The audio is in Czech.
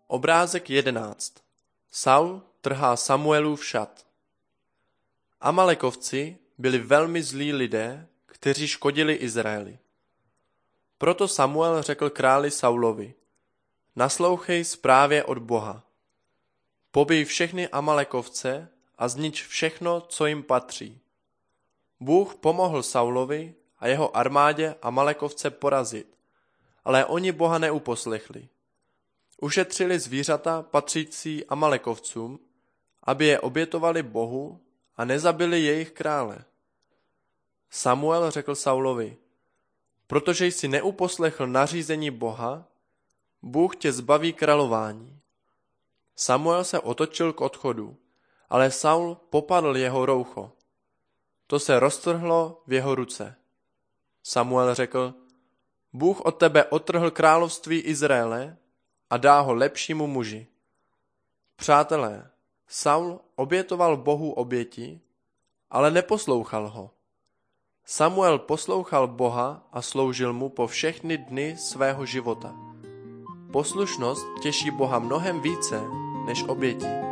Obrázek 11. Saul trhá Samuelův šat. Amalekovci byli velmi zlí lidé, kteří škodili Izraeli. Proto Samuel řekl králi Saulovi: Naslouchej zprávě od Boha. Pobij všechny Amalekovce a znič všechno, co jim patří. Bůh pomohl Saulovi a jeho armádě Amalekovce porazit, ale oni Boha neuposlechli. Ušetřili zvířata patřící Amalekovcům, aby je obětovali Bohu a nezabili jejich krále. Samuel řekl Saulovi: Protože jsi neuposlechl nařízení Boha, Bůh tě zbaví králování. Samuel se otočil k odchodu, ale Saul popadl jeho roucho. To se roztrhlo v jeho ruce. Samuel řekl: Bůh od tebe odtrhl království Izraele a dá ho lepšímu muži. Přátelé, Saul obětoval Bohu oběti, ale neposlouchal ho. Samuel poslouchal Boha a sloužil mu po všechny dny svého života. Poslušnost těší Boha mnohem více než oběti.